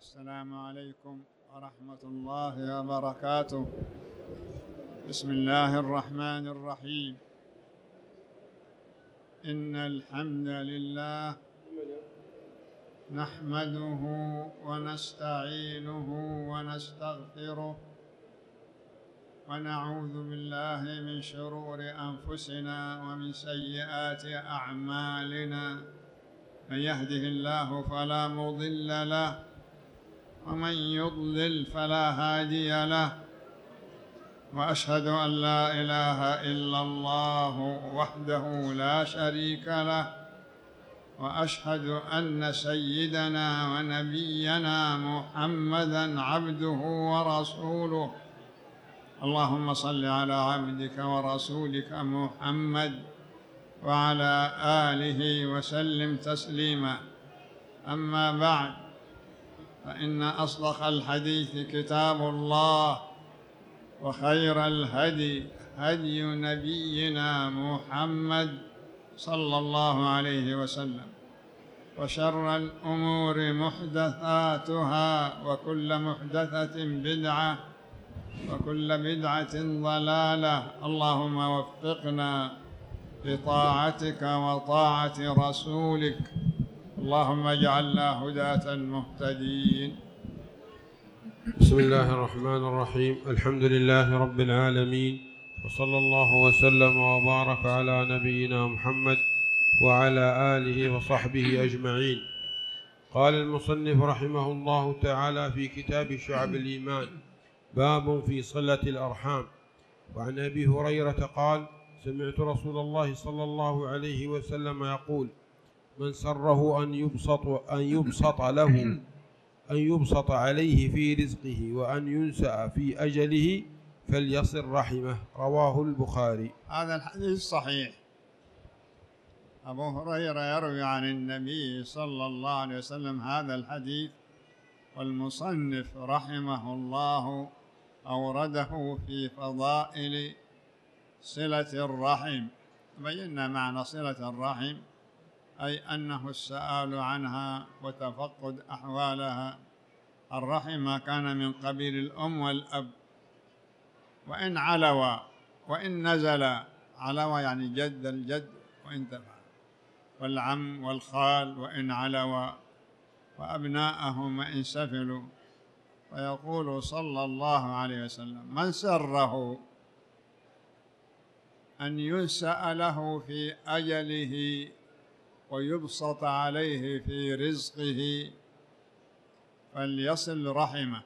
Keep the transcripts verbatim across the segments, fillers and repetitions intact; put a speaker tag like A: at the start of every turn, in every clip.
A: السلام عليكم ورحمة الله وبركاته. بسم الله الرحمن الرحيم. إن الحمد لله نحمده ونستعينه ونستغفره ونعوذ بالله من شرور أنفسنا ومن سيئات أعمالنا. من يهده الله فلا مضل له ومن يضلل فلا هادي له، وأشهد أن لا إله إلا الله وحده لا شريك له، وأشهد أن سيدنا ونبينا محمدًا عبده ورسوله. اللهم صل على عبدك ورسولك محمد وعلى آله وسلم تسليما. أما بعد، فإن أصدق الحديث كتاب الله، وخير الهدي هدي نبينا محمد صلى الله عليه وسلم، وشر الأمور محدثاتها، وكل محدثة بدعة، وكل بدعة ضلالة. اللهم وفقنا لطاعتك وطاعة رسولك، اللهم اجعلنا هداة مهتدين.
B: بسم الله الرحمن الرحيم. الحمد لله رب العالمين، وصلى الله وسلم وبارك على نبينا محمد وعلى آله وصحبه أجمعين. قال المصنف رحمه الله تعالى في كتاب شعب الإيمان: باب في صلة الأرحام. وعن أبي هريرة قال: سمعت رسول الله صلى الله عليه وسلم يقول: من سره أن يبسط أن يبسط له أن يبسط عليه في رزقه وأن ينسأ في أجله فليصل رحمه. رواه البخاري.
A: هذا الحديث صحيح. أبو هريرة يروي عن النبي صلى الله عليه وسلم هذا الحديث، والمصنف رحمه الله أورده في فضائل صلة الرحم. بينا معنى صلة الرحم، أي أنه السؤال عنها وتفقد أحوالها. الرحم كان من قبيل الأم والأب، وإن علوا وإن نزل. علوا يعني جد الجد وإن تفعل، والعم والخال وإن علوا، وأبناءهم وإن سفلوا. ويقول صلى الله عليه وسلم: من سره أن ينسأ له في أجله ويبسط عليه في رزقه فليصل رحمه.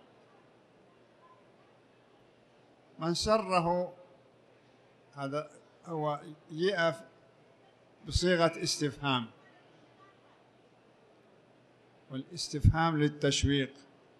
A: من سره، هذا هو جاء بصيغة استفهام، والاستفهام للتشويق،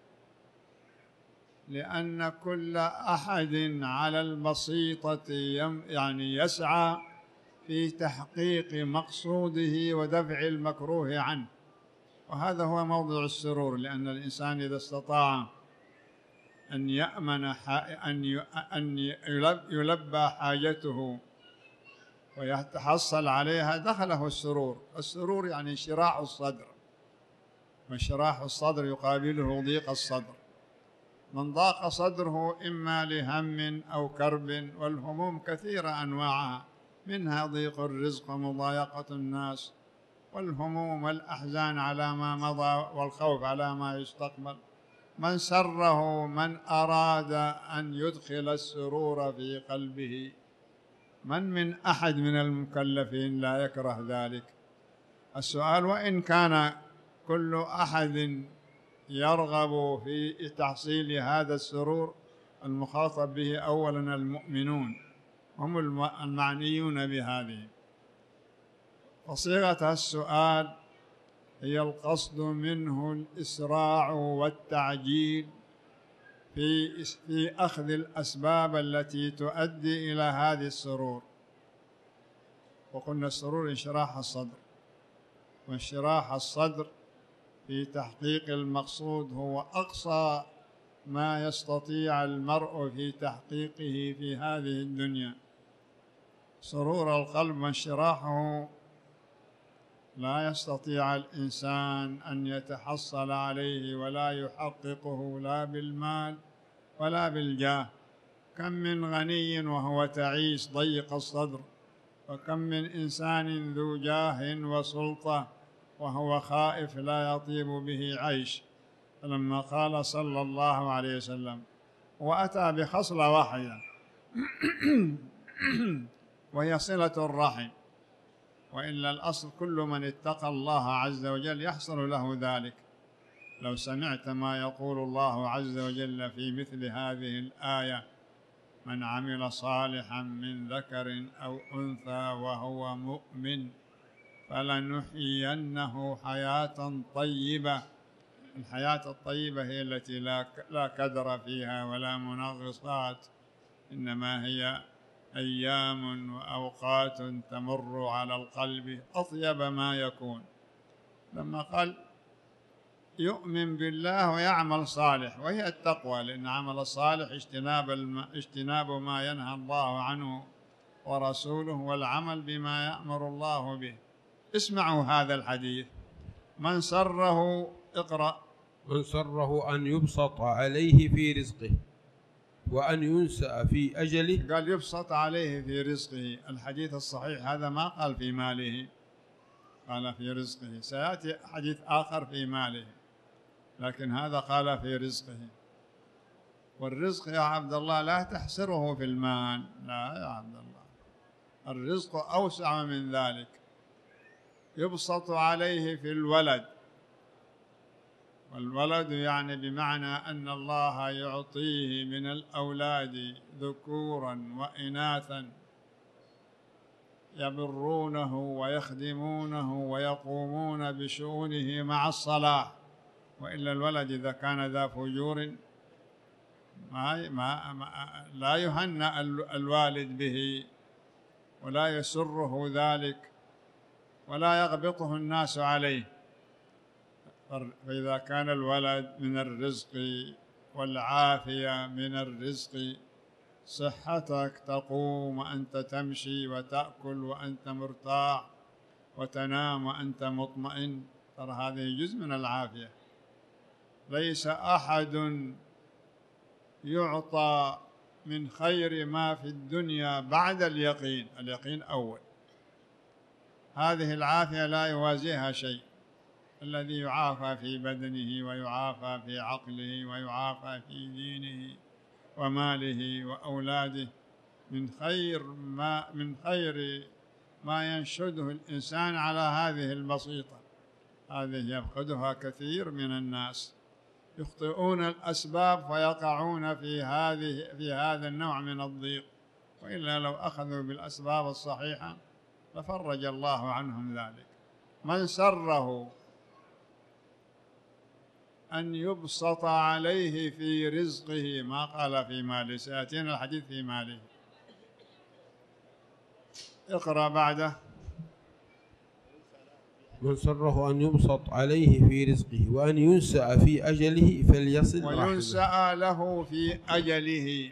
A: لأن كل أحد على البسيطة يعني يسعى في تحقيق مقصوده ودفع المكروه عنه، وهذا هو موضع السرور. لأن الإنسان إذا استطاع أن يأمن أن يلبى حاجته ويتحصل عليها دخله السرور. السرور يعني انشراح الصدر، وانشراح الصدر يقابله ضيق الصدر. من ضاق صدره إما لهم أو كرب، والهموم كثيرة أنواعها، منها ضيق الرزق ومضايقة الناس، والهموم والأحزان على ما مضى، والخوف على ما يستقبل. من سره، من أراد أن يدخل السرور في قلبه. من من أحد من المكلفين لا يكره ذلك؟ السؤال: وإن كان كل أحد يرغب في تحصيل هذا السرور، المخاطب به أولا المؤمنون، هم المعنيون بهذه. فصيغة السؤال هي القصد منه الإسراع والتعجيل في في أخذ الأسباب التي تؤدي إلى هذه السرور. وقلنا السرور انشراح الصدر، وانشراح الصدر في تحقيق المقصود هو أقصى ما يستطيع المرء في تحقيقه في هذه الدنيا. سرور القلب وانشراحه لا يستطيع الإنسان أن يتحصل عليه ولا يحققه لا بالمال ولا بالجاه. كم من غني وهو تعيس ضيق الصدر، وكم من إنسان ذو جاه وسلطة وهو خائف لا يطيب به عيش. فلما قال صلى الله عليه وسلم وأتى بخصلة واحدة وهي صلة الرحم، وإلا الأصل كل من اتقى الله عز وجل يحصل له ذلك. لو سمعت ما يقول الله عز وجل في مثل هذه الآية: من عمل صالحا من ذكر أو أنثى وهو مؤمن فلنحيينه حياة طيبة. الحياة الطيبة هي التي لا لا كدر فيها ولا منغصات، إنما هي أيام وأوقات تمر على القلب أطيب ما يكون. لما قال يؤمن بالله ويعمل صالح، وهي التقوى، لأن عمل الصالح اجتناب, الم... اجتناب ما ينهى الله عنه ورسوله، والعمل بما يأمر الله به. اسمعوا هذا الحديث: من سره اقرأ
B: من سره أن يبسط عليه في رزقه وأن ينسأ في أجله.
A: قال يبسط عليه في رزقه. الحديث الصحيح هذا ما قال في ماله، قال في رزقه. سيأتي حديث آخر في ماله، لكن هذا قال في رزقه. والرزق يا عبد الله لا تحصره في المال، لا يا عبد الله، الرزق أوسع من ذلك. يبسط عليه في الولد، والولد يعني بمعنى أن الله يعطيه من الأولاد ذكورا وإناثا يبرونه ويخدمونه ويقومون بشؤونه مع الصلاح. وإلا الولد إذا كان ذا فجور ما ما ما لا يهنأ الوالد به ولا يسره ذلك ولا يغبطه الناس عليه. فإذا كان الولد من الرزق والعافية من الرزق، صحتك تقوم وأنت تمشي وتأكل وأنت مرتاح وتنام وأنت مطمئن، ترى هذه جزء من العافية. ليس أحد يعطى من خير ما في الدنيا بعد اليقين، اليقين أول. هذه العافية لا يوازيها شيء. الذي يعافى في بدنه ويعافى في عقله ويعافى في دينه وماله وأولاده من خير ما من خير ما ينشده الإنسان على هذه البسيطة. هذه يفقدها كثير من الناس، يخطئون الأسباب فيقعون في هذه في هذا النوع من الضيق. وإلا لو أخذوا بالأسباب الصحيحة لفرج الله عنهم ذلك. من سره أن يبسط عليه في رزقه، ما قال في ماله، سيأتينا الحديث في ماله. اقرأ بعده.
B: من سره أن يبسط عليه في رزقه وأن ينسأ في أجله فليصل رحمه.
A: وينسأ له في أجله.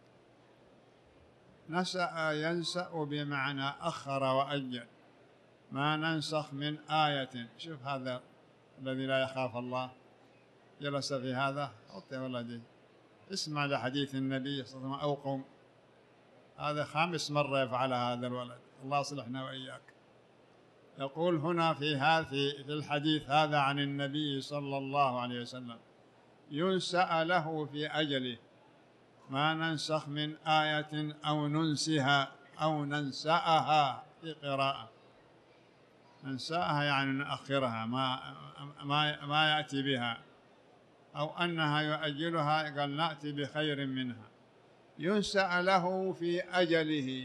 A: نسأ ينسأ بمعنى أخر وأجل. ما ننسخ من آية. شوف هذا الذي لا يخاف الله جلس في هذا. حط يا ولدي اسمع لحديث النبي صلى الله عليه وسلم أو قم. هذا خامس مرة يفعل هذا الولد، الله يصلحنا وإياك. يقول هنا في هذا في الحديث هذا عن النبي صلى الله عليه وسلم: ينسأ له في أجله. ما ننسخ من آية أو ننسها أو ننسأها في قراءة. ننسأها يعني نأخرها، ما ما ما يأتي بها، أو أنها يؤجلها، قال نأتي بخير منها. ينسأ له في أجله.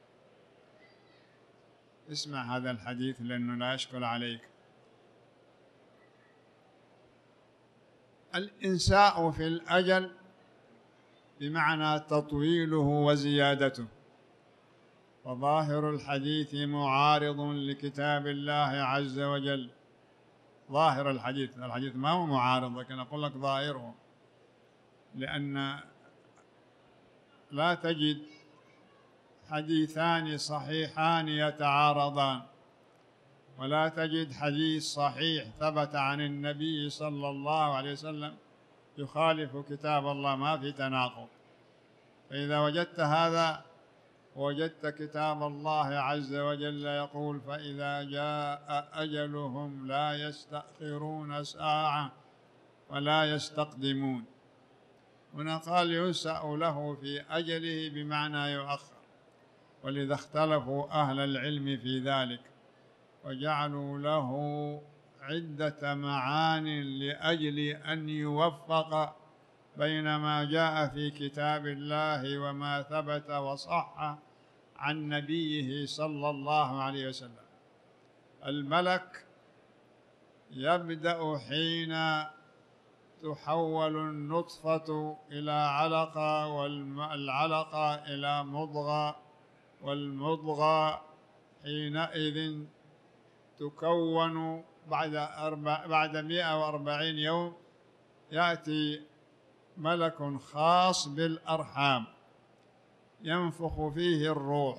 A: اسمع هذا الحديث لأنه لا يشكل عليك. الإنساء في الأجل بمعنى تطويله وزيادته. وظاهر الحديث معارض لكتاب الله عز وجل. ظاهر الحديث، الحديث ما هو معارض، لكن أقول لك ظاهره، لأن لا تجد حديثان صحيحان يتعارضان. ولا تجد حديث صحيح ثبت عن النبي صلى الله عليه وسلم يخالف كتاب الله، ما في تناقض. فإذا وجدت هذا وجدت كتاب الله عز وجل يقول: فإذا جاء أجلهم لا يستأخرون ساعة ولا يستقدمون. هنا قال ينسأ له في أجله بمعنى يؤخر، ولذا اختلفوا أهل العلم في ذلك وجعلوا له عدة معان لأجل أن يوفق بين ما جاء في كتاب الله وما ثبت وصح عن نبيه صلى الله عليه وسلم. الملك يبدأ حين تحول النطفة إلى علقة، والعلقة إلى مضغة، والمضغة حينئذ تكون بعد أربع بعد مئة وأربعين يوم يأتي ملك خاص بالأرحام ينفخ فيه الروح،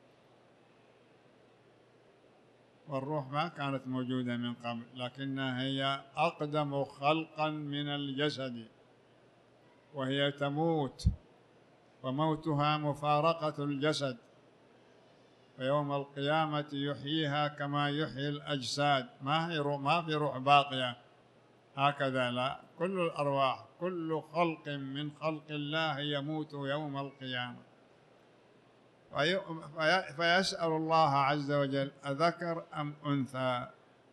A: والروح ما كانت موجودة من قبل، لكنها هي أقدم خلقا من الجسد، وهي تموت وموتها مفارقة الجسد، ويوم القيامة يحييها كما يحيي الأجساد، ما هي ما في روح باقية هكذا، لا، كل الأرواح كل خلق من خلق الله يموت يوم القيامة. فيسأل الله عز وجل: أذكر أم أنثى؟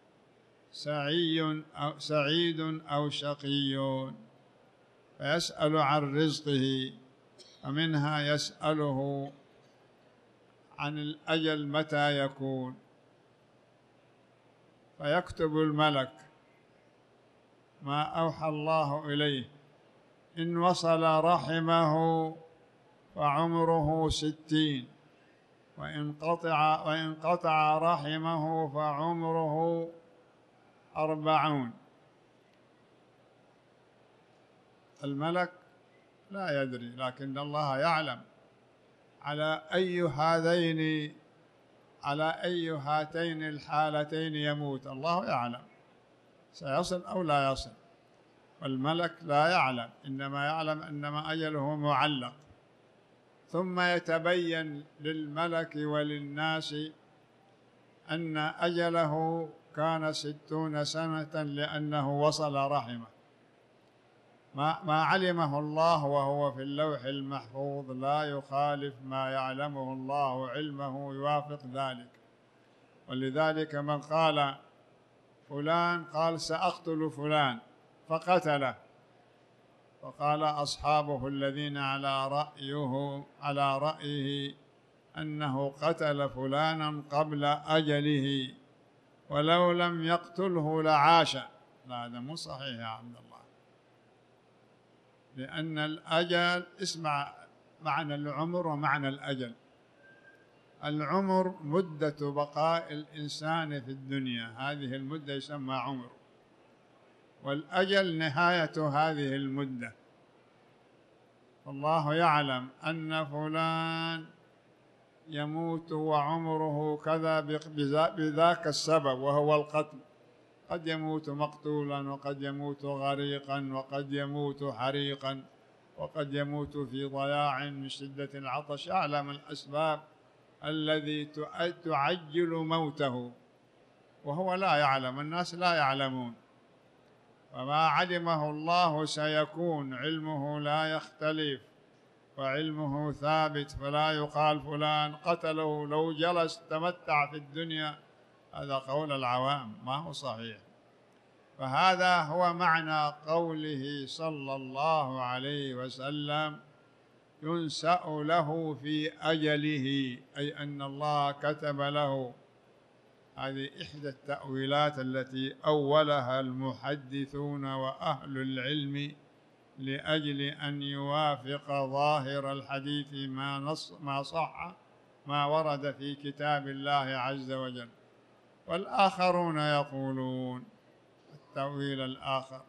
A: سعي أو سعيد أو شقي؟ فيسأل عن رزقه، ومنها يسأله عن الأجل متى يكون، فيكتب الملك ما أوحى الله إليه. إن وصل رحمه فعمره ستين، وإن قطع وإن قطع رحمه فعمره أربعون. الملك لا يدري، لكن الله يعلم على أي هذين على أي هاتين الحالتين يموت. الله يعلم سيصل أو لا يصل، والملك لا يعلم، إنما يعلم أنما أجله معلق. ثم يتبين للملك وللناس أن أجله كان ستون سنة لأنه وصل رحمه. ما, ما علمه الله وهو في اللوح المحفوظ لا يخالف ما يعلمه الله، علمه يوافق ذلك. ولذلك من قال فلان قال سأقتل فلان فقتله، فقال أصحابه الذين على رأيه على رأيه أنه قتل فلانا قبل أجله ولو لم يقتله لعاش. لا، هذا مو صحيح يا عبد الله، لأن الأجل، اسمع معنى العمر ومعنى الأجل. العمر مدة بقاء الإنسان في الدنيا، هذه المدة يسمى عمر، والأجل نهاية هذه المدة. الله يعلم أن فلان يموت وعمره كذا بذاك السبب وهو القتل، قد يموت مقتولا، وقد يموت غريقا، وقد يموت حريقا، وقد يموت في ضياع من شدة العطش. يعلم الأسباب الذي تعجل موته، وهو لا يعلم، الناس لا يعلمون. فما علمه الله سيكون، علمه لا يختلف وعلمه ثابت، فلا يقال فلان قتله لو جلس تمتع في الدنيا، هذا قول العوام ما هو صحيح. فهذا هو معنى قوله صلى الله عليه وسلم: ينسأ له في أجله، أي أن الله كتب له. هذه إحدى التأويلات التي أولها المحدثون وأهل العلم لأجل أن يوافق ظاهر الحديث ما نص ما صح ما ورد في كتاب الله عز وجل. والآخرون يقولون التأويل الآخر: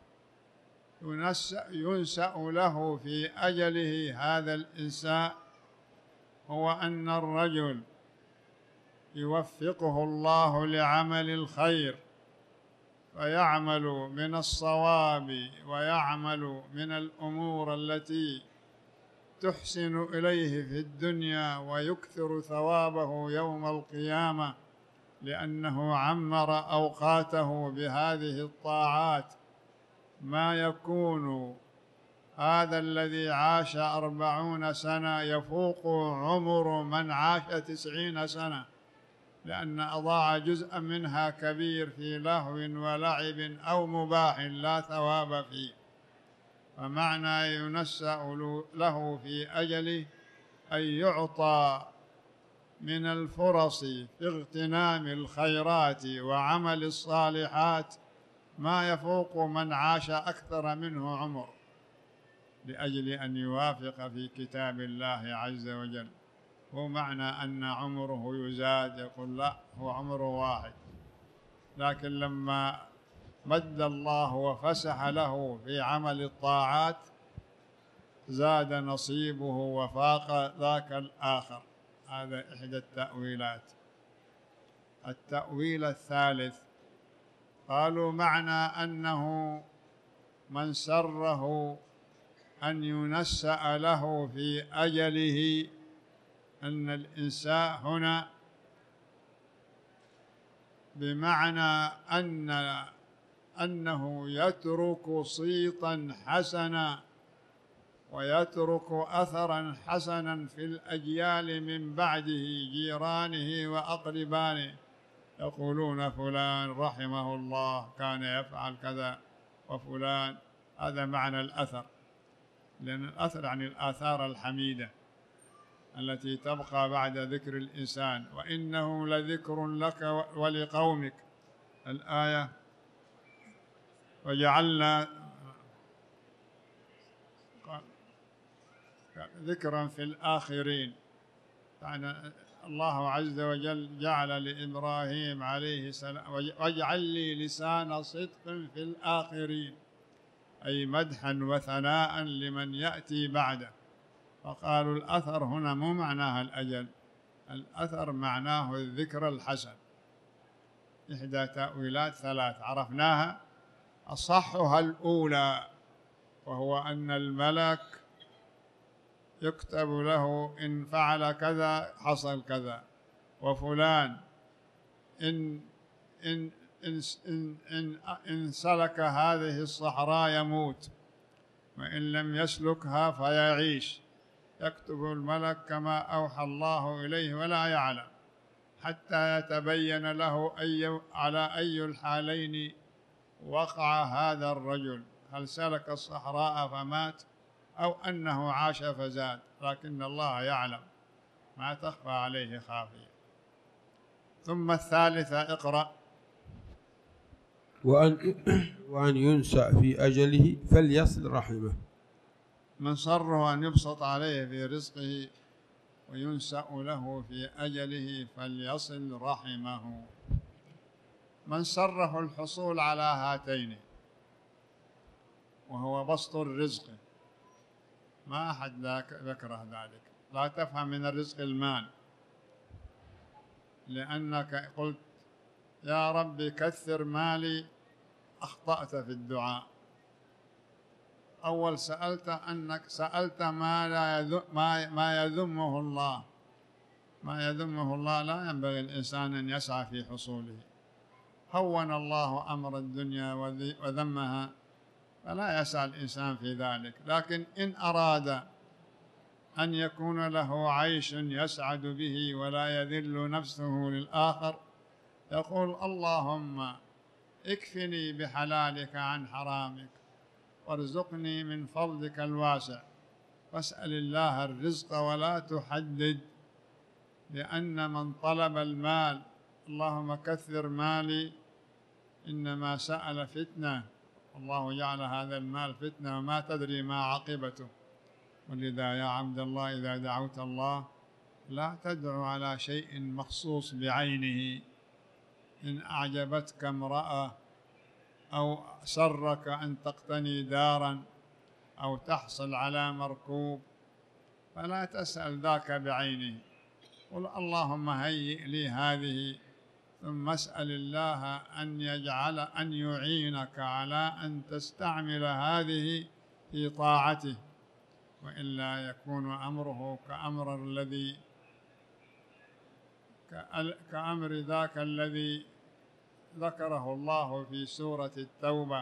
A: ينسأ له في أجله هذا الإنساء هو أن الرجل يوفقه الله لعمل الخير فيعمل من الصواب ويعمل من الأمور التي تحسن إليه في الدنيا ويكثر ثوابه يوم القيامة، لأنه عمر أوقاته بهذه الطاعات، ما يكون هذا الذي عاش أربعون سنة يفوق عمر من عاش تسعين سنة، لأن أضاع جزءا منها كبير في لهو ولعب أو مباح لا ثواب فيه. فمعنى ينسأ له في أجله أن يعطى من الفرص في اغتنام الخيرات وعمل الصالحات ما يفوق من عاش أكثر منه عمر، لأجل أن يوافق في كتاب الله عز وجل. هو معنى أن عمره يزاد، يقول لا هو عمره واحد، لكن لما مد الله وفسح له في عمل الطاعات زاد نصيبه وفاق ذاك الآخر. هذا إحدى التأويلات. التأويل الثالث قالوا معنى أنه من سره أن ينسأ له في أجله أن الإنسان هنا بمعنى أن أنه يترك صيتا حسنا ويترك أثرا حسنا في الأجيال من بعده، جيرانه وأقربانه يقولون فلان رحمه الله كان يفعل كذا وفلان. هذا معنى الأثر، لأن الأثر يعني الآثار الحميدة التي تبقى بعد ذكر الإنسان. وإنه لذكر لك ولقومك، الآية وجعلنا ذكرا في الآخرين. يعني الله عز وجل جعل لإبراهيم عليه السلام واجعل لي لسان صدق في الآخرين، أي مدحا وثناء لمن يأتي بعده. فقالوا الأثر هنا مو معناها الأجل، الأثر معناه الذكر الحسن. إحدى تأويلات ثلاث عرفناها، أصحها الأولى وهو أن الملك يكتب له إن فعل كذا حصل كذا، وفلان إن إن إن إن, إن, إن سلك هذه الصحراء يموت، وإن لم يسلكها فيعيش. يكتب الملك كما أوحى الله إليه ولا يعلم، حتى يتبين له أي على أي الحالين وقع هذا الرجل، هل سلك الصحراء فمات أو أنه عاش فزاد، لكن الله يعلم ما تخفى عليه خافية. ثم الثالثة اقرأ.
B: وأن, وأن ينسأ في أجله فليصل رحمه.
A: من سره أن يبسط عليه في رزقه وينسأ له في أجله فليصل رحمه. من سره الحصول على هاتين وهو بسط الرزق، ما أحد ذكره ذلك. لا تفهم من الرزق المال، لأنك قلت يا رب كثر مالي، أخطأت في الدعاء. أول سألت أنك سألت ما لا يذم ما ما يذمه الله، ما يذمه الله لا ينبغي الإنسان أن يسعى في حصوله. هون الله أمر الدنيا وذمها فلا يسعى الإنسان في ذلك، لكن إن أراد أن يكون له عيش يسعد به ولا يذل نفسه للآخر يقول اللهم اكفني بحلالك عن حرامك وارزقني من فضلك الواسع. فاسأل الله الرزق ولا تحدد، لأن من طلب المال اللهم كثر مالي إنما سأل فتنة، الله جعل هذا المال فتنة وما تدري ما عاقبته. ولذا يا عبد الله إذا دعوت الله لا تدعو على شيء مخصوص بعينه. إن أعجبتك امرأة أو سرك أن تقتني دارا أو تحصل على مركوب فلا تسأل ذاك بعينه، قل اللهم هيئ لي هذه، ثم اسأل الله أن يجعل أن يعينك على أن تستعمل هذه في طاعته، وإلا يكون أمره كأمر الذي كأمر ذاك الذي ذكره الله في سورة التوبة: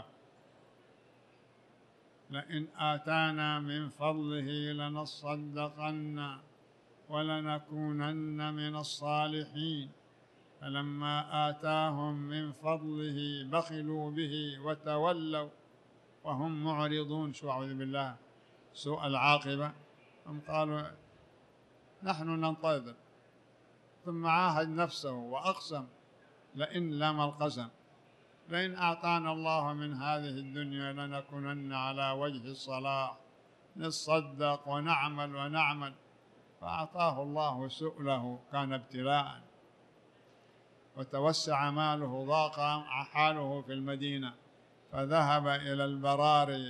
A: لئن آتانا من فضله لنصدقن ولنكونن من الصالحين، فلما آتاهم من فضله بخلوا به وتولوا وهم معرضون. شو أعوذ بالله سوء العاقبة. هم قالوا نحن ننتظر، ثم عاهد نفسه وأقسم، لئن لم القسم لئن أعطانا الله من هذه الدنيا لنكونن على وجه الصلاح، نصدق ونعمل ونعمل، فأعطاه الله سؤله، كان ابتلاء، وتوسع ماله، ضاق حاله في المدينة، فذهب إلى البراري،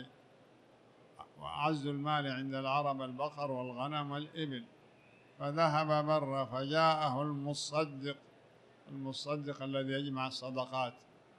A: وأعز المال عند العرب البقر والغنم والإبل، فذهب برا فجاءه المصدق المصدق الذي يجمع الصدقات،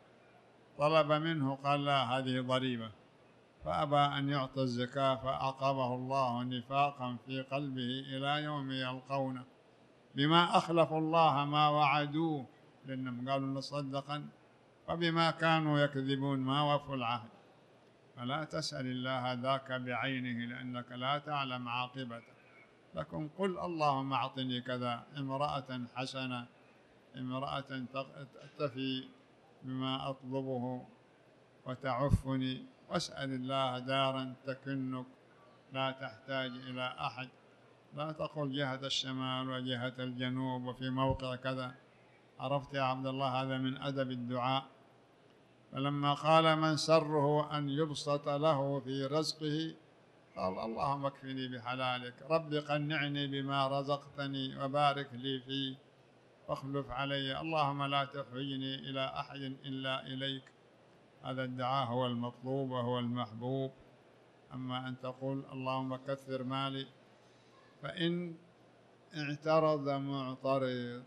A: طلب منه، قال لا، هذه ضريبة، فأبى أن يعطي الزكاة، فأعقبه الله نفاقا في قلبه إلى يوم يلقونه، بما أخلفوا الله ما وعدوه، لأنهم قالوا نصدقا، وبما كانوا يكذبون ما وفوا العهد. فلا تسأل الله ذاك بعينه، لأنك لا تعلم عاقبته، لكن قل اللهم أعطني كذا، امرأة حسنة، امرأة تفي بما أطلبه وتعفني، واسأل الله دارا تكنك لا تحتاج إلى أحد، لا تقل جهة الشمال وجهة الجنوب وفي موقع كذا. عرفت يا عبد الله؟ هذا من أدب الدعاء. فلما قال من سره أن يبسط له في رزقه، قال اللهم اكفني بحلالك، رب قنعني بما رزقتني وبارك لي فيه واخلف علي، اللهم لا تحوجني إلى أحد إلا إليك. هذا الدعاء هو المطلوب وهو المحبوب. أما أن تقول اللهم كثر مالي، فإن اعترض معترض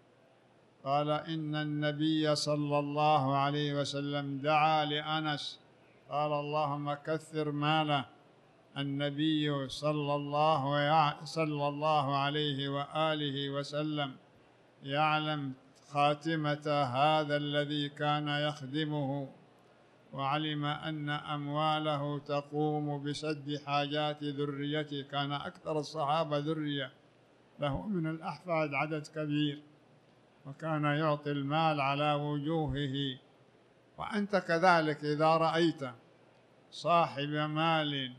A: قال إن النبي صلى الله عليه وسلم دعا لأنس، قال اللهم كثر ماله. النبي صلى الله صلى الله عليه وآله وسلم يعلم خاتمة هذا الذي كان يخدمه، وعلم أن أمواله تقوم بسد حاجات ذريته. كان أكثر الصحابة ذرية، له من الأحفاد عدد كبير، وكان يعطي المال على وجوهه. وأنت كذلك إذا رأيت صاحب مال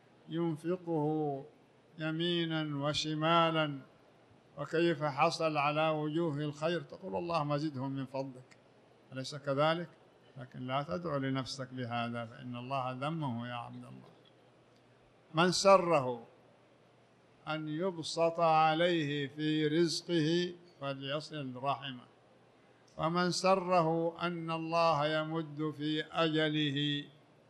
A: ينفقه يمينا وشمالا وكيف حصل على وجوه الخير، تقول اللهم زدهم من فضلك، أليس كذلك؟ لكن لا تدعو لنفسك بهذا، فإن الله ذمه يا عبد الله. من سره أن يبسط عليه في رزقه فليصل رحمه، ومن سره أن الله يمد في أجله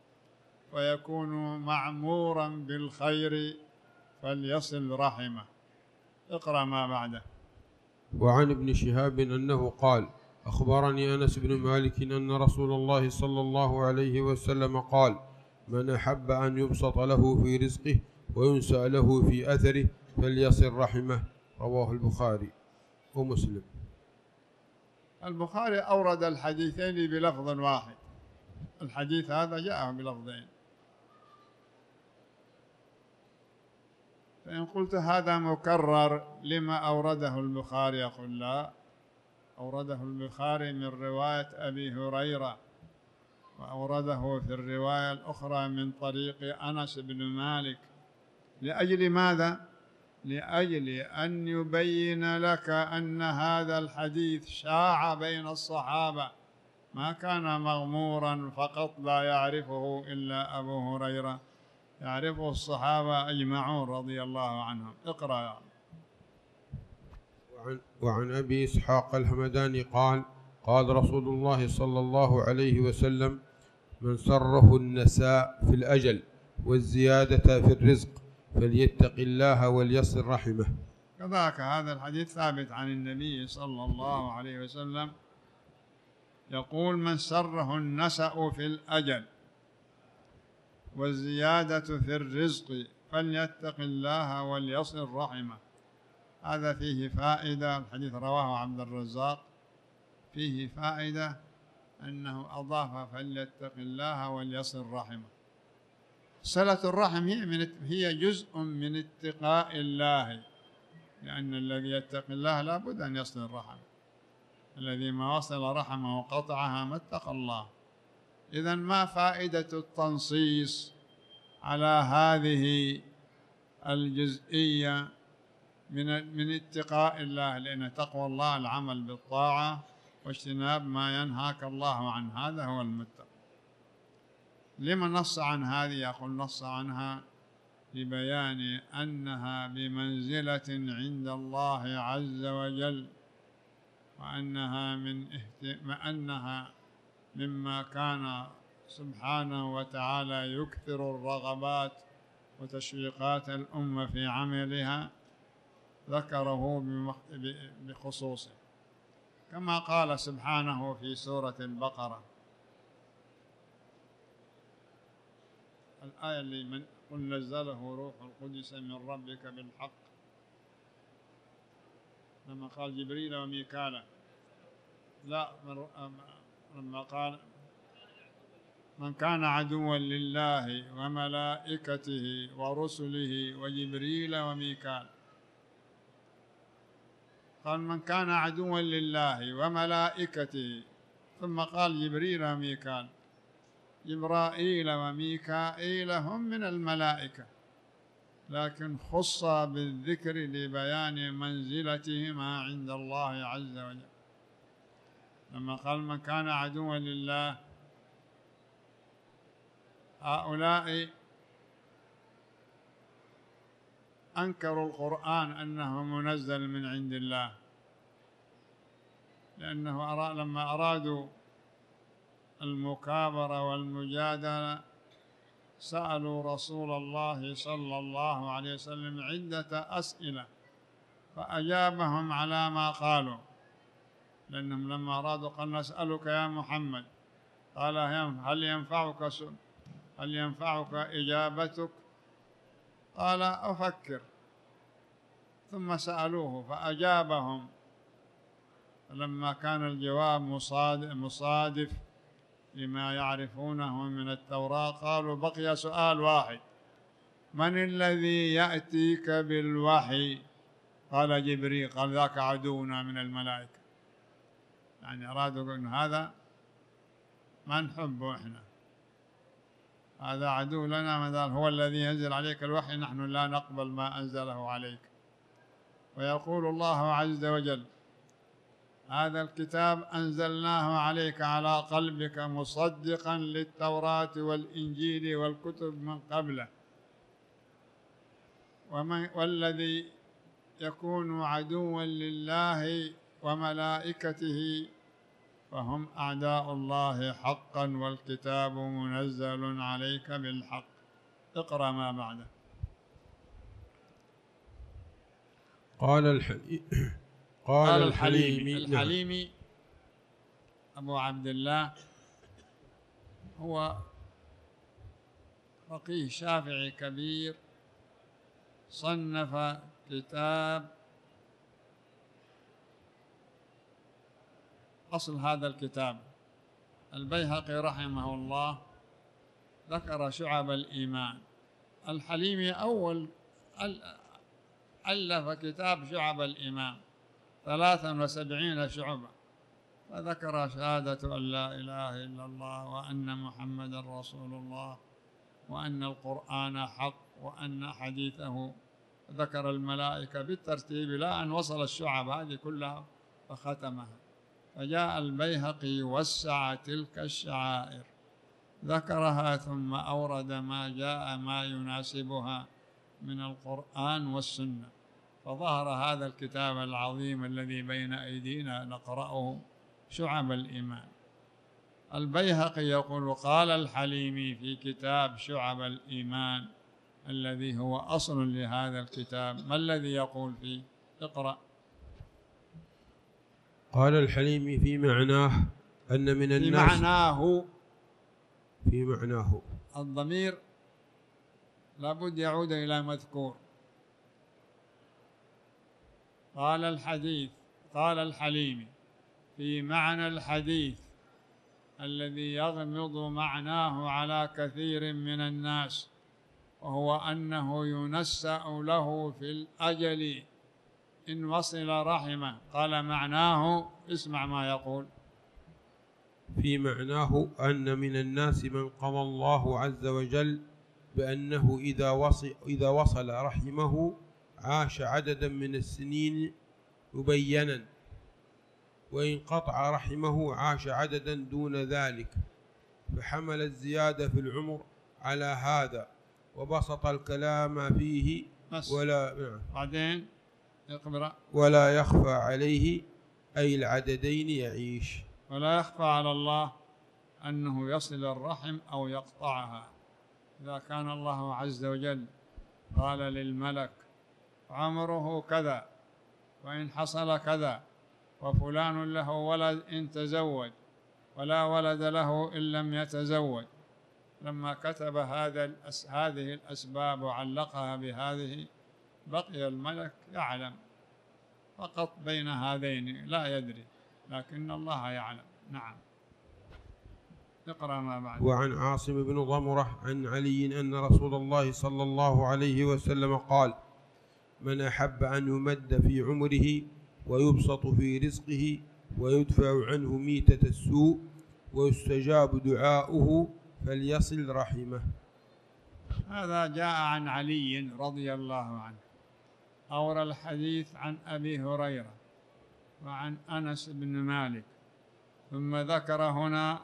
A: ويكون معمورا بالخير فليصل رحمه. اقرأ ما بعده.
B: وعن ابن شهاب أنه قال أخبرني أنس بن مالك أن رسول الله صلى الله عليه وسلم قال من أحب أن يبسط له في رزقه وينسأ له في أثره فليصل رحمه. رواه البخاري ومسلم.
A: البخاري أورد الحديثين بلفظ واحد، الحديث هذا جاء بلفظين. فإن قلت هذا مكرر لما أورده البخاري، يقول لا، أورده البخاري من رواية أبي هريرة، وأورده في الرواية الأخرى من طريق أنس بن مالك. لأجل ماذا؟ لأجل أن يبين لك أن هذا الحديث شاع بين الصحابة، ما كان مغمورا فقط لا يعرفه إلا أبو هريرة، يعرفه الصحابة أجمعون رضي الله عنهم. اقرأ يا عم.
B: وعن, وعن أبي إسحاق الحمداني قال قال رسول الله صلى الله عليه وسلم من سره النساء في الأجل والزيادة في الرزق فليتق الله وليصل رحمه.
A: كذاك هذا الحديث ثابت عن النبي صلى الله عليه وسلم يقول: من سره النسأ في الأجل والزيادة في الرزق فليتق الله وليصل رحمه. هذا فيه فائدة، الحديث رواه عبد الرزاق، فيه فائدة أنه أضاف فليتق الله وليصل رحمه. صلة الرحم هي, من هي جزء من اتقاء الله، لأن الذي يتقي الله لا بد أن يصل الرحم، الذي ما وصل رحمه وقطعها ما اتقى الله. إذن ما فائدة التنصيص على هذه الجزئية من من اتقاء الله؟ لأن تقوى الله العمل بالطاعة واجتناب ما ينهاك الله عن، هذا هو المتقى. لما نص عن هذه؟ يقول نص عنها لبيان أنها بمنزلة عند الله عز وجل، وأنها من أنها مما كان سبحانه وتعالى يكثر الرغبات وتشويقات الأمة في عملها، ذكره بخصوصه، كما قال سبحانه في سورة البقرة الآية اللي من قل نزله روح القدس من ربك بالحق، لما قال جبريل وميكالا، لا لما قال من كان عدوا لله وملائكته ورسله وجبريل وميكال، قال من كان عدوا لله وملائكته، ثم قال جبريل وميكال. جبرائيل وميكائيل هم من الملائكة، لكن خص بالذكر لبيان منزلتهما عند الله عز وجل. لما قال من كان عدوا لله، هؤلاء أنكروا القرآن أنه منزل من عند الله، لأنه أراد لما أرادوا المكابرة والمجادلة سألوا رسول الله صلى الله عليه وسلم عدة أسئلة فأجابهم على ما قالوا، لأنهم لما أرادوا قال نسألك يا محمد، قال هل ينفعك هل ينفعك إجابتك؟ قال أفكر. ثم سألوه فأجابهم، لما كان الجواب مصادف لما يعرفونه من التوراة قالوا بقي سؤال واحد: من الذي يأتيك بالوحي؟ قال جبريل. قال ذاك عدونا من الملائكة، يعني أرادوا أن هذا ما نحبه إحنا، هذا عدو لنا، ما دام هو الذي ينزل عليك الوحي نحن لا نقبل ما أنزله عليك. ويقول الله عز وجل: هذا الكتاب أنزلناه عليك على قلبك مصدقا للتوراة والإنجيل والكتب من قبله، ومن والذي يكون عدوا لله وملائكته فهم أعداء الله حقا، والكتاب منزل عليك بالحق. اقرأ ما بعده.
B: قال الحليمي قال الحليمي
A: الحليمي أبو عبد الله هو فقيه شافعي كبير، صنف كتاب، أصل هذا الكتاب البيهقي رحمه الله ذكر شعب الإيمان. الحليمي أول ألف كتاب شعب الإيمان، ثلاثا وسبعين شعبة، فذكر شهادة أن لا إله إلا الله وأن محمد رسول الله وأن القرآن حق وأن حديثه، ذكر الملائكة بالترتيب لا أن وصل الشعب هذه كلها فختمها. فجاء البيهقي وسع تلك الشعائر، ذكرها ثم أورد ما جاء ما يناسبها من القرآن والسنة، فظهر هذا الكتاب العظيم الذي بين أيدينا نقرأه، شعب الإيمان. البيهقي يقول: قال الحليمي في كتاب شعب الإيمان الذي هو أصل لهذا الكتاب، ما الذي يقول فيه؟ اقرأ.
B: قال الحليمي في معناه أن من
A: في
B: الناس
A: معناه
B: في معناه
A: الضمير لابد يعود إلى مذكور. قال الحديث قال الحليمي في معنى الحديث الذي يغمض معناه على كثير من الناس، وهو أنه ينسأ له في الأجل إن وصل رحمه. قال معناه، اسمع ما يقول:
B: في معناه أن من الناس من قضى الله عز وجل بأنه إذا وصل, إذا وصل رحمه عاش عددا من السنين مبينا، وإن قطع رحمه عاش عددا دون ذلك، فحمل الزيادة في العمر على هذا وبسط الكلام فيه ولا
A: بعدين اقرأ.
B: ولا يخفى عليه أي العددين يعيش.
A: ولا يخفى على الله أنه يصل الرحم أو يقطعها. إذا كان الله عز وجل قال للملك عمره كذا وإن حصل كذا، وفلان له ولد إن تزوج، ولا ولد له إن لم يتزوج، لما كتب هذا الأس هذه الأسباب وعلقها بهذه، بقي الملك يعلم فقط بين هذين، لا يدري، لكن الله يعلم. نعم. اقرأ ما بعد.
B: وعن عاصم بن ضمرة عن علي أن رسول الله صلى الله عليه وسلم قال: من أحب أن يمد في عمره ويبسط في رزقه ويدفع عنه ميتة السوء ويستجاب دعاؤه فليصل رحمه.
A: هذا جاء عن علي رضي الله عنه. أورى الحديث عن أبي هريرة وعن أنس بن مالك، ثم ذكر هنا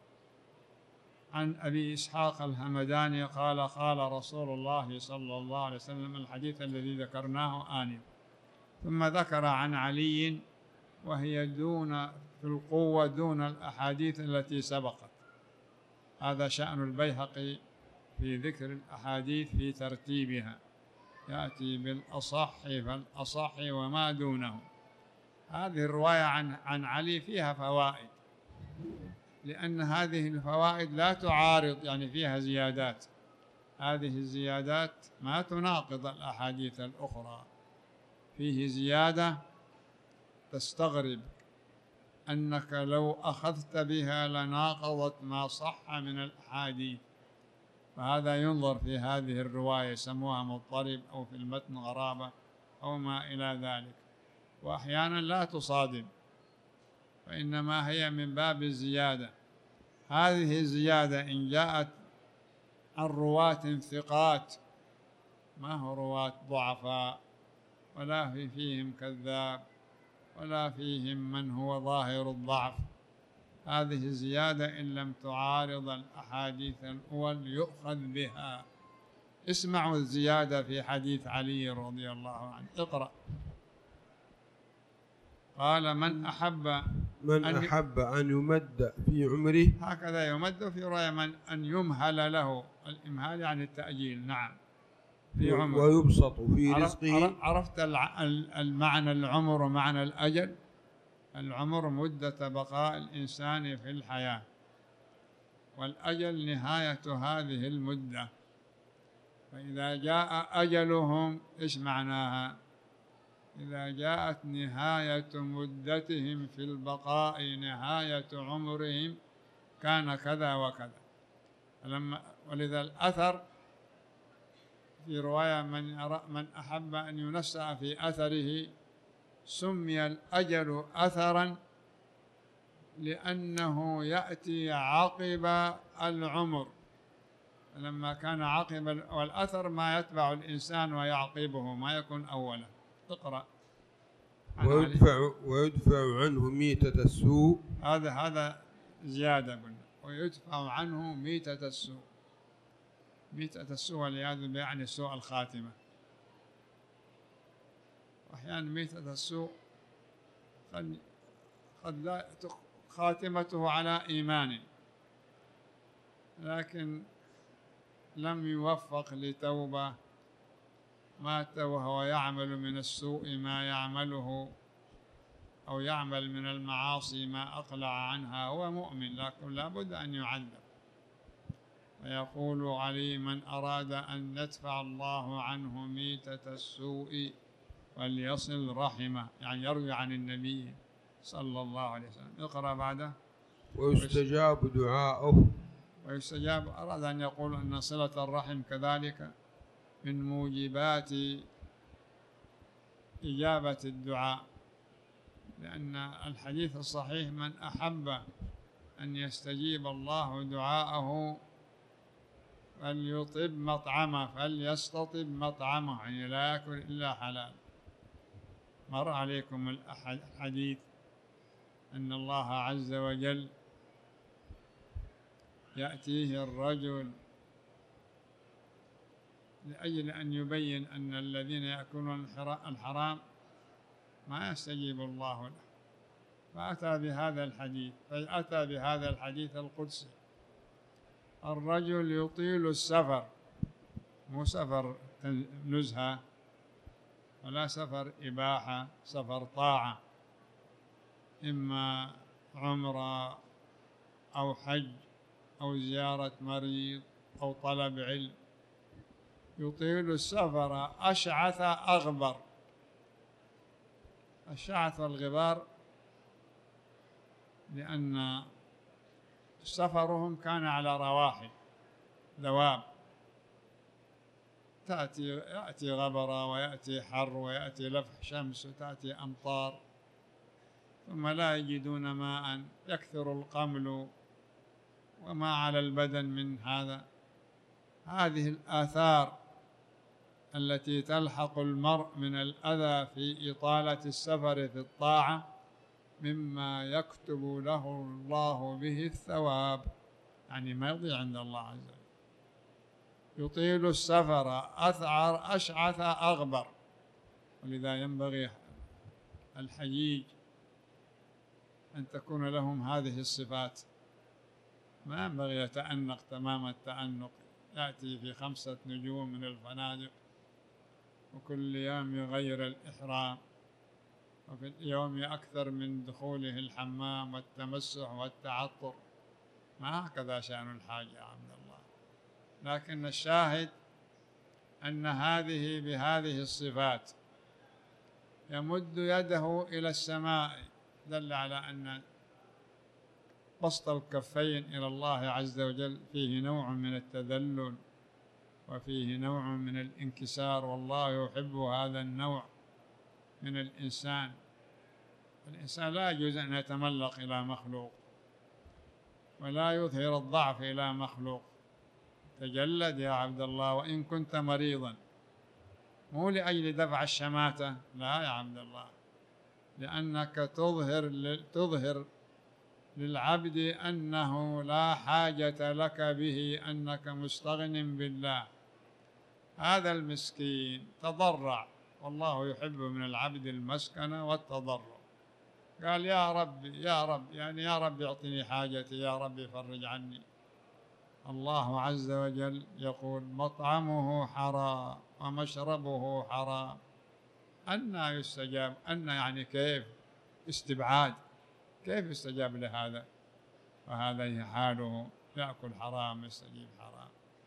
A: عن أبي إسحاق الهمداني قال: قال رسول الله صلى الله عليه وسلم، الحديث الذي ذكرناه آنفا. ثم ذكر عن علي، وهي دون في القوة دون الأحاديث التي سبقت. هذا شأن البيهقي في ذكر الأحاديث في ترتيبها، يأتي بالأصح فالأصح وما دونه. هذه الرواية عن عن علي فيها فوائد، لأن هذه الفوائد لا تعارض، يعني فيها زيادات. هذه الزيادات ما تناقض الأحاديث الأخرى. فيه زيادة تستغرب أنك لو أخذت بها لناقضت ما صح من الأحاديث، فهذا ينظر في هذه الرواية، سموها مضطرب أو في المتن غرابة أو ما إلى ذلك. وأحيانا لا تصادم، فإنما هي من باب الزيادة. هذه الزيادة إن جاءت عن رواة ثقات، ما هو رواة ضعفاء، ولا في فيهم كذاب، ولا فيهم من هو ظاهر الضعف، هذه الزيادة إن لم تعارض الأحاديث الأول يؤخذ بها. اسمعوا الزيادة في حديث علي رضي الله عنه. اقرأ. قال: من أحب
B: من
A: أن
B: أحب أن يمد في عمره،
A: هكذا يمد في رواية من أن يمهل له، الإمهال يعني التأجيل. نعم. في عمر
B: ويبسط في رزقه.
A: عرفت المعنى العمر ومعنى الأجل؟ العمر مدة بقاء الإنسان في الحياة، والأجل نهاية هذه المدة. فإذا جاء أجلهم إيش معناها؟ إذا جاءت نهاية مدتهم في البقاء، نهاية عمرهم، كان كذا وكذا. فلما ولذا الأثر في رواية من من أحب أن ينسأ في أثره، سمي الأجل أثرا لأنه يأتي عقب العمر. لما كان عقب، والأثر ما يتبع الإنسان ويعقبه، ما يكون أولا. اقرأ.
B: ويدفع, ويدفع عنه ميتة السوء.
A: هذا هذا زيادة قلنا. ويدفع عنه ميتة السوء. ميتة السوء والعياذ بالله يعني سوء الخاتمة. وأحيانا ميتة السوء قد قد لا خاتمته على إيمان، لكن لم يوفق لتوبة مات وهو يعمل من السوء ما يعمله أو يعمل من المعاصي ما أقلع عنها، هو مؤمن لكن لا بد أن يعذب. ويقول علي: من أراد أن يدفع الله عنه ميتة السوء فليصل رحمه، يعني يروي عن النبي صلى الله عليه وسلم. اقرأ بعده.
B: ويستجاب دعاؤه.
A: ويستجاب، أراد أن يقول أن صلة الرحم كذلك من موجبات إجابة الدعاء، لأن الحديث الصحيح: من أحب أن يستجيب الله دعاءه فليطب مطعمه فليستطب مطعمه، يعني لا يأكل إلا حلال. مر عليكم الحديث أن الله عز وجل يأتيه الرجل لأجل أن يبين أن الذين يأكلون الحرام ما يستجيب الله له، فأتى بهذا الحديث فأتى بهذا الحديث القدسي: الرجل يطيل السفر، مو سفر نزهة ولا سفر إباحة، سفر طاعة، إما عمرة أو حج أو زيارة مريض أو طلب علم. يطيل السفر أشعث أغبر. الشعث والغبار لأن سفرهم كان على رواحل ذواب، تأتي يأتي غبرة ويأتي حر ويأتي لفح شمس وتأتي أمطار، ثم لا يجدون ماء، يكثر القمل وما على البدن من هذا. هذه الآثار التي تلحق المرء من الأذى في إطالة السفر في الطاعة مما يكتب له الله به الثواب، يعني ما يضيع عند الله عز وجل. يطيل السفر أثعر أشعث أغبر. ولذا ينبغي الحجيج أن تكون لهم هذه الصفات، ما ينبغي يتأنق تمام التأنق، يأتي في خمسة نجوم من الفنادق وكل يوم يغير الإحرام، وفي اليوم أكثر من دخوله الحمام والتمسح والتعطر. ما هكذا شأن الحاج يا عبد الله. لكن الشاهد أن هذه بهذه الصفات يمد يده إلى السماء، دل على أن بسط الكفين إلى الله عز وجل فيه نوع من التذلل وفيه نوع من الانكسار، والله يحب هذا النوع من الإنسان. الإنسان لا يجوز أن يتملق إلى مخلوق ولا يظهر الضعف إلى مخلوق. تجلد يا عبد الله وإن كنت مريضا، مو لأجل دفع الشماتة، لا يا عبد الله، لأنك تظهر تظهر للعبد أنه لا حاجة لك به، أنك مستغن بالله. هذا المسكين تضرع، والله يحب من العبد المسكن والتضرع. قال: يا رب يا رب، يعني يا رب اعطني حاجتي، يا رب فرج عني. الله عز وجل يقول: مطعمه حرام ومشربه حرام، أنى يستجاب؟ أنى يعني كيف؟ استبعاد، كيف يستجاب لهذا؟ وهذا هي حاله، يأكل حرام يستجيب حرام.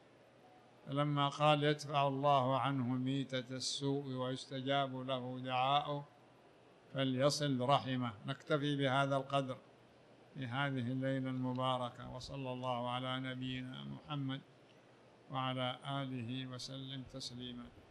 A: فلما قال: يدفع الله عنه ميتة السوء ويستجاب له دعاؤه فليصل رحمه. نكتفي بهذا القدر في هذه الليلة المباركة، وصلى الله على نبينا محمد وعلى آله وسلم تسليما.